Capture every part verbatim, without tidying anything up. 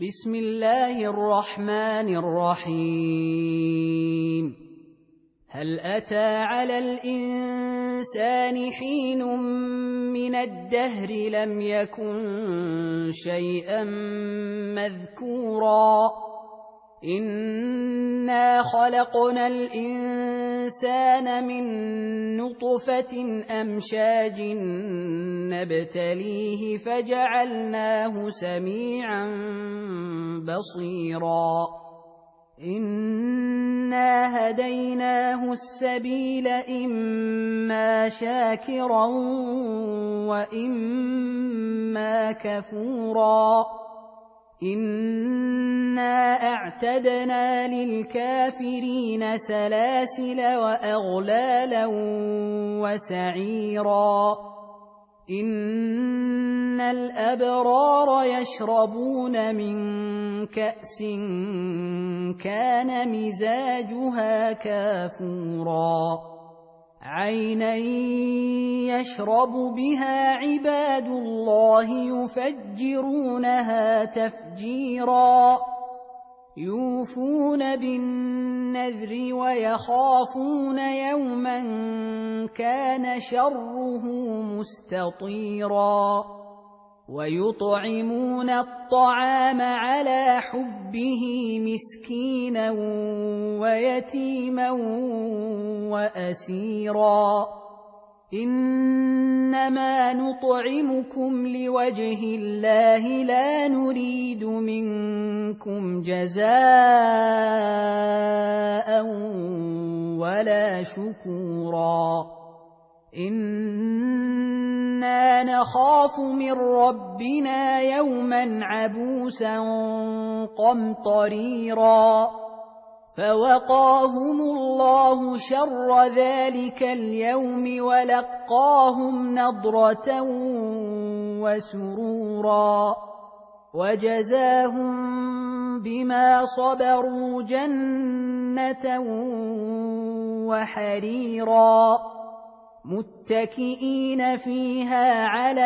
بسم الله الرحمن الرحيم هل أتى على الإنسان حين من الدهر لم يكن شيئا مذكورا إنا خلقنا الإنسان من نطفة أمشاج نبتليه فجعلناه سميعا بصيرا إنا هديناه السبيل إما شاكرا وإما كفورا إنا أعتدنا للكافرين سلاسل وأغلالا وسعيرا إن الأبرار يشربون من كأس كان مزاجها كافورا عينا يشرب بها عباد الله يفجرونها تفجيرا يوفون بالنذر ويخافون يوما كان شره مستطيرا ويطعمون الطعام على حبه مسكينا ويتيما وأسيرا إنما نطعمكم لوجه الله لا نريد منكم جزاء ولا شكورا إنا نخاف من ربنا يوما عبوسا قمطريرا فوقاهم الله شر ذلك اليوم ولقاهم نضرة وسرورا وجزاهم بما صبروا جنة وحريرا متكئين فيها على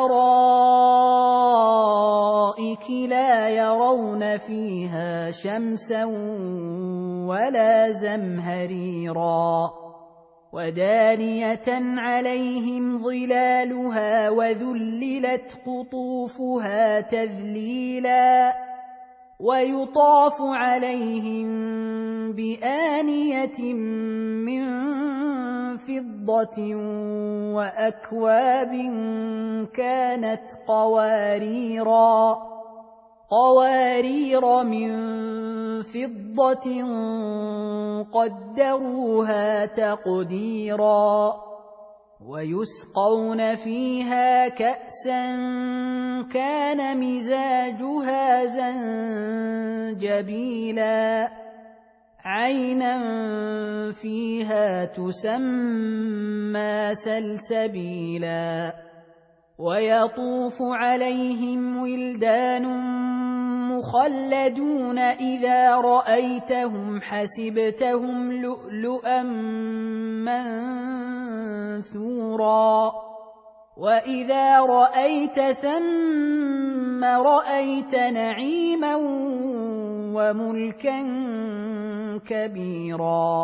الأرائك لا يرون فيها شمسا ولا زمهريرا ودانية عليهم ظلالها وذللت قطوفها تذليلا ويطاف عليهم بآنية من فضة وأكواب كانت قواريرا قوارير من فضة قدروها تقديرا ويسقون فيها كأسا كان مزاجها زنجبيلا عينا فيها تسمى سلسبيلا ويطوف عليهم ولدان مخلدون إذا رأيتهم حسبتهم لؤلؤا منثورا وإذا رأيت ثم رأيت نعيما وملكا كبيرا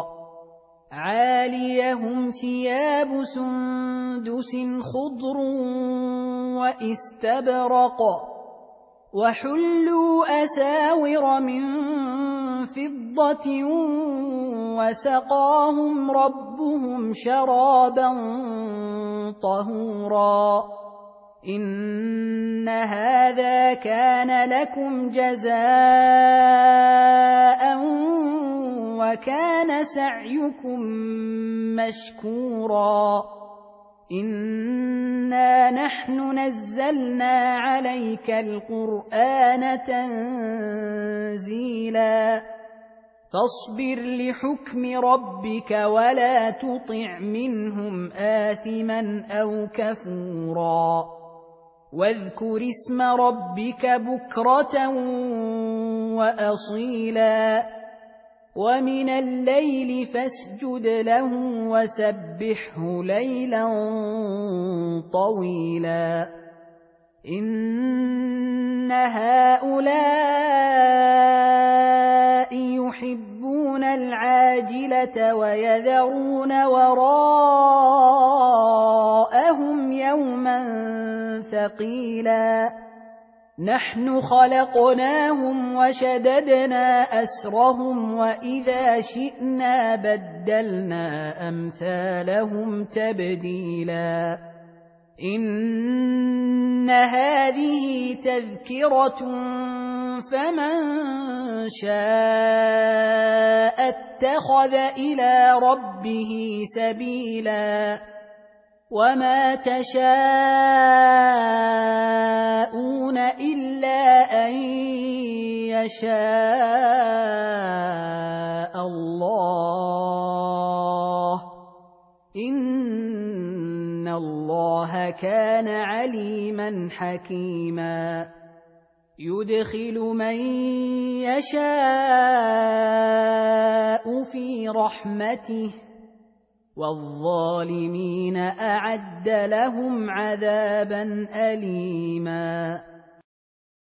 عاليهم ثياب سندس خضر واستبرق وحلوا أساور من فضة وسقاهم ربهم شرابا طهورا إن هذا كان لكم جزاء وكان سعيكم مشكورا إنا نحن نزلنا عليك القرآن تنزيلا فاصبر لحكم ربك ولا تطع منهم آثما أو كفورا واذكر اسم ربك بكرة وأصيلا ومن الليل فاسجد له وسبحه ليلا طويلا إن هؤلاء يحبون العاجلة ويذرون وراءهم يوما ثقيلا نحن خلقناهم وشددنا أسرهم وإذا شئنا بدلنا أمثالهم تبديلا إن هذه تذكرة فمن شاء اتخذ إلى ربه سبيلا وما تشاءون إلا أن يشاء الله إن الله كان عليما حكيما يدخل من يشاء في رحمته والظالمين أعد لهم عذابا أليما